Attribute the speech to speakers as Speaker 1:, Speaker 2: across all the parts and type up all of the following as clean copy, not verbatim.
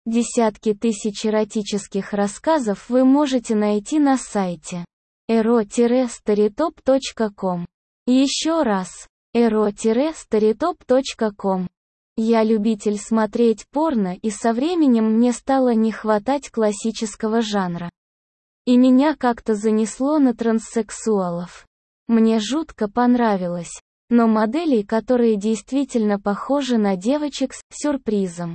Speaker 1: Десятки тысяч эротических рассказов вы можете найти на сайте ero-storytop.com. Еще раз, ero-storytop.com. Я любитель смотреть порно, и со временем мне стало не хватать классического жанра. И меня как-то занесло на транссексуалов. Мне жутко понравилось. Но моделей, которые действительно похожи на девочек с сюрпризом,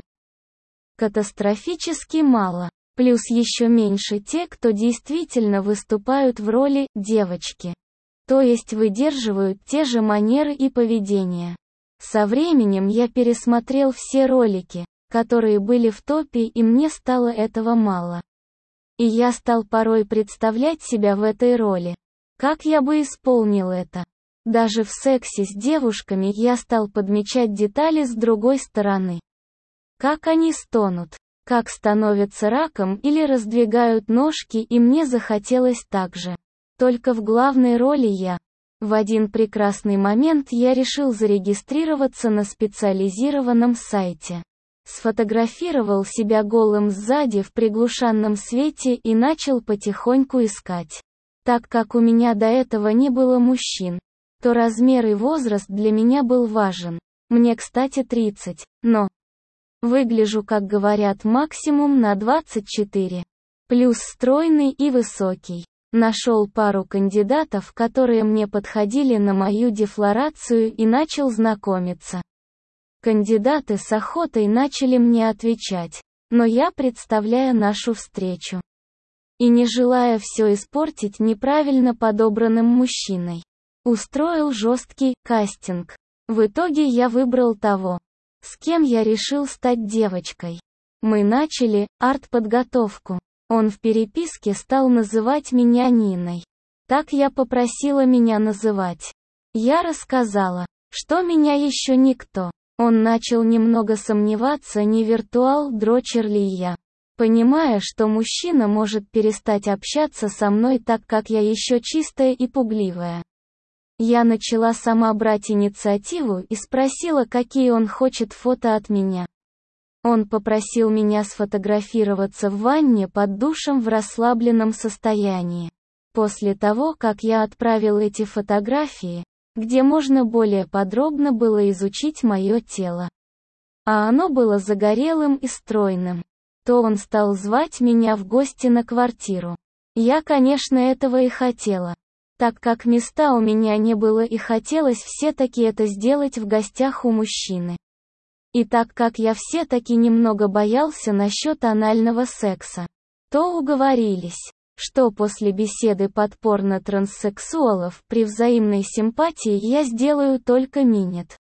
Speaker 1: катастрофически мало. Плюс еще меньше те, кто действительно выступают в роли девочки. То есть выдерживают те же манеры и поведение. Со временем я пересмотрел все ролики, которые были в топе, и мне стало этого мало. И я стал порой представлять себя в этой роли. Как я бы исполнил это? Даже в сексе с девушками я стал подмечать детали с другой стороны. Как они стонут, как становятся раком или раздвигают ножки, и мне захотелось так же. Только в главной роли я. В один прекрасный момент я решил зарегистрироваться на специализированном сайте. Сфотографировал себя голым сзади в приглушенном свете и начал потихоньку искать. Так как у меня до этого не было мужчин, то размер и возраст для меня был важен. Мне, кстати, 30, но выгляжу, как говорят, максимум на 24. Плюс стройный и высокий. Нашел пару кандидатов, которые мне подходили на мою дефлорацию, и начал знакомиться. Кандидаты с охотой начали мне отвечать, но я, представляя нашу встречу, и не желая все испортить неправильно подобранным мужчиной, устроил жесткий кастинг. В итоге я выбрал того, с кем я решил стать девочкой. Мы начали артподготовку. Он в переписке стал называть меня Ниной. Так я попросила меня называть. Я рассказала, что меня еще никто. Он начал немного сомневаться, не виртуал-дрочер ли я. Понимая, что мужчина может перестать общаться со мной, так как я еще чистая и пугливая. Я начала сама брать инициативу и спросила, какие он хочет фото от меня. Он попросил меня сфотографироваться в ванне под душем в расслабленном состоянии. После того, как я отправил эти фотографии, где можно более подробно было изучить мое тело, а оно было загорелым и стройным, то он стал звать меня в гости на квартиру. Я, конечно, этого и хотела, так как места у меня не было, и хотелось все-таки это сделать в гостях у мужчины. И так как я все-таки немного боялся насчет анального секса, то уговорились, что после беседы под порно транссексуалов при взаимной симпатии я сделаю только минет.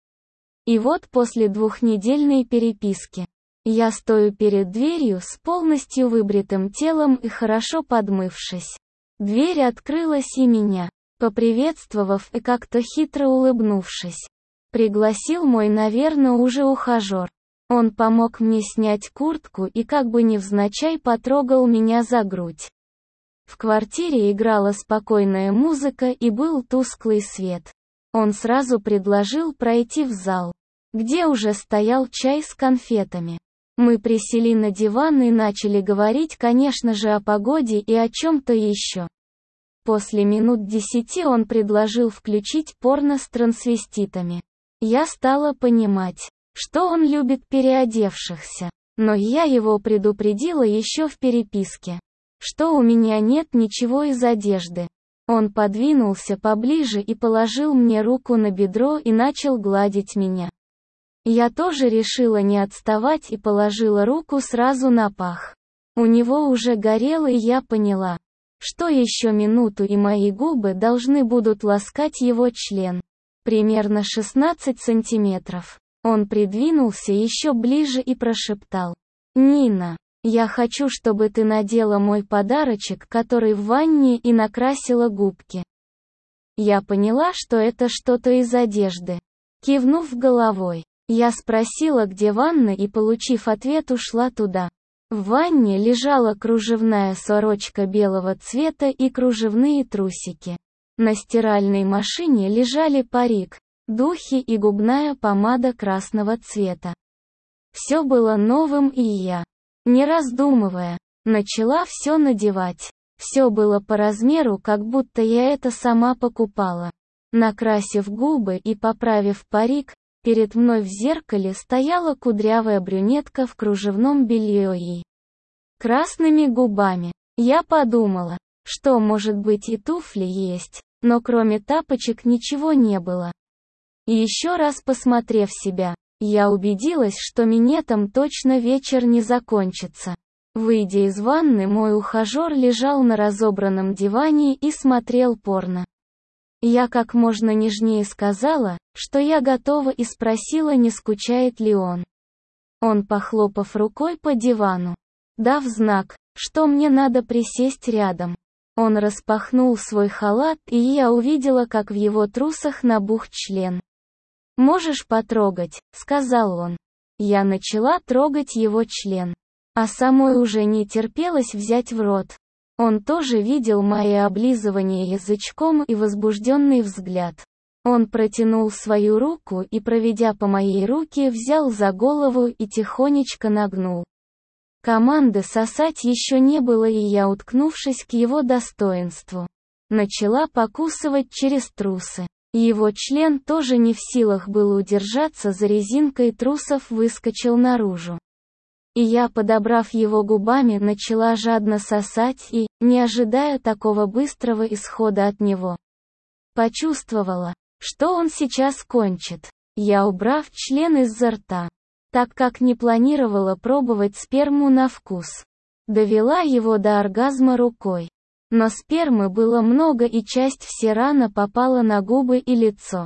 Speaker 1: И вот после двухнедельной переписки, я стою перед дверью с полностью выбритым телом и хорошо подмывшись. Дверь открылась, и меня, поприветствовав и как-то хитро улыбнувшись, пригласил мой, наверное, уже ухажер. Он помог мне снять куртку и как бы невзначай потрогал меня за грудь. В квартире играла спокойная музыка и был тусклый свет. Он сразу предложил пройти в зал, где уже стоял чай с конфетами. Мы присели на диван и начали говорить, конечно же, о погоде и о чем-то еще. После минут 10 он предложил включить порно с трансвеститами. Я стала понимать, что он любит переодевшихся, но я его предупредила еще в переписке, что у меня нет ничего из одежды. Он подвинулся поближе и положил мне руку на бедро и начал гладить меня. Я тоже решила не отставать и положила руку сразу на пах. У него уже горело, и я поняла, что еще минуту и мои губы должны будут ласкать его член. Примерно 16 сантиметров. Он придвинулся еще ближе и прошептал: «Нина, я хочу, чтобы ты надела мой подарочек, который в ванне, и накрасила губки». Я поняла, что это что-то из одежды. Кивнув головой, я спросила, где ванна, и, получив ответ, ушла туда. В ванне лежала кружевная сорочка белого цвета и кружевные трусики. На стиральной машине лежали парик, духи и губная помада красного цвета. Все было новым, и я Не раздумывая, начала все надевать. Все было по размеру, как будто я это сама покупала. Накрасив губы и поправив парик, перед мной в зеркале стояла кудрявая брюнетка в кружевном белье и красными губами. Я подумала, что, может быть, и туфли есть, но кроме тапочек ничего не было. И еще раз посмотрев себя, я убедилась, что минетом точно вечер не закончится. Выйдя из ванны, мой ухажер лежал на разобранном диване и смотрел порно. Я как можно нежнее сказала, что я готова, и спросила, не скучает ли он. Он, похлопав рукой по дивану, дав знак, что мне надо присесть рядом, он распахнул свой халат, и я увидела, как в его трусах набух член. «Можешь потрогать», — сказал он. Я начала трогать его член, а самой уже не терпелось взять в рот. Он тоже видел мои облизывания язычком и возбужденный взгляд. Он протянул свою руку и, проведя по моей руке, взял за голову и тихонечко нагнул. Команды сосать еще не было, и я, уткнувшись к его достоинству, начала покусывать через трусы. Его член тоже не в силах был удержаться за резинкой трусов, выскочил наружу. И я, подобрав его губами, начала жадно сосать и, не ожидая такого быстрого исхода от него, почувствовала, что он сейчас кончит. Я, убрав член изо рта, так как не планировала пробовать сперму на вкус, довела его до оргазма рукой. Но спермы было много, и часть все рано попала на губы и лицо.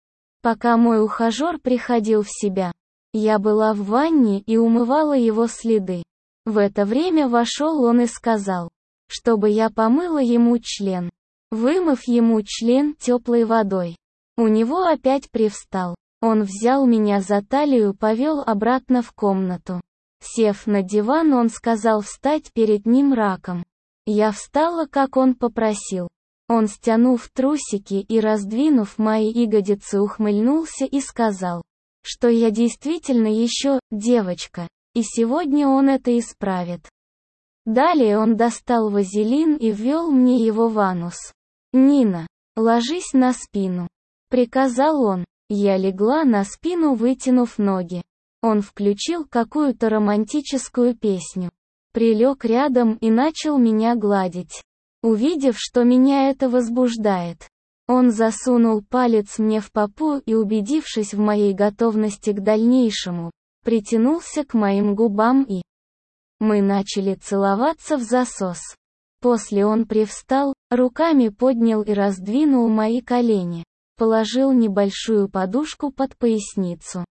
Speaker 1: Пока мой ухажер приходил в себя, я была в ванне и умывала его следы. В это время вошел он и сказал, чтобы я помыла ему член. Вымыв ему член теплой водой, у него опять привстал. Он взял меня за талию, повел обратно в комнату. Сев на диван, он сказал встать перед ним раком. Я встала, как он попросил. Он, стянув трусики и раздвинув мои ягодицы, ухмыльнулся и сказал, что я действительно еще девочка, и сегодня он это исправит. Далее он достал вазелин и ввел мне его в анус. «Нина, ложись на спину», — приказал он. Я легла на спину, вытянув ноги. Он включил какую-то романтическую песню, прилег рядом и начал меня гладить. Увидев, что меня это возбуждает, он засунул палец мне в попу и, убедившись в моей готовности к дальнейшему, притянулся к моим губам, и мы начали целоваться в засос. После он привстал, руками поднял и раздвинул мои колени, положил небольшую подушку под поясницу.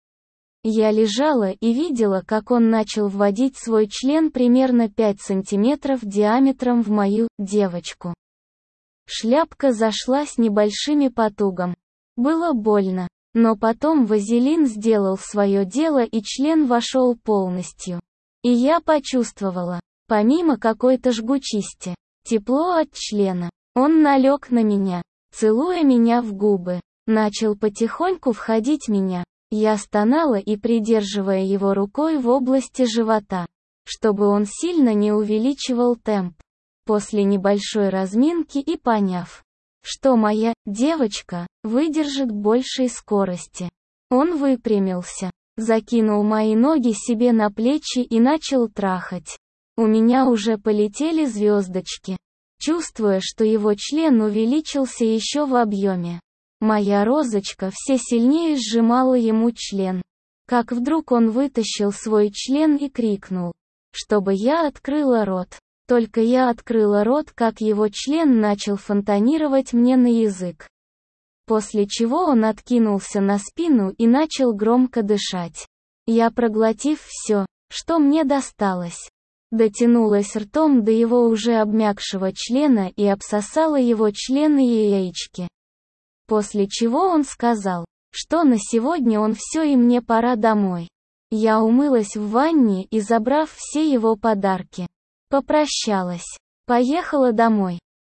Speaker 1: Я лежала и видела, как он начал вводить свой член примерно 5 сантиметров диаметром в мою девочку. Шляпка зашла с небольшими потугом. Было больно, но потом вазелин сделал свое дело, и член вошел полностью. И я почувствовала, помимо какой-то жгучести, тепло от члена. Он налег на меня, целуя меня в губы, начал потихоньку входить в меня. Я стонала и, придерживая его рукой в области живота, чтобы он сильно не увеличивал темп. После небольшой разминки и поняв, что моя девочка выдержит большей скорости, он выпрямился, закинул мои ноги себе на плечи и начал трахать. У меня уже полетели звездочки, чувствуя, что его член увеличился еще в объеме. Моя розочка все сильнее сжимала ему член. Как вдруг он вытащил свой член и крикнул, чтобы я открыла рот. Только я открыла рот, как его член начал фонтанировать мне на язык. После чего он откинулся на спину и начал громко дышать. Я, проглотив все, что мне досталось, дотянулась ртом до его уже обмякшего члена и обсосала его член и яички. После чего он сказал, что на сегодня он все и мне пора домой. Я умылась в ванне и, забрав все его подарки, попрощалась, поехала домой.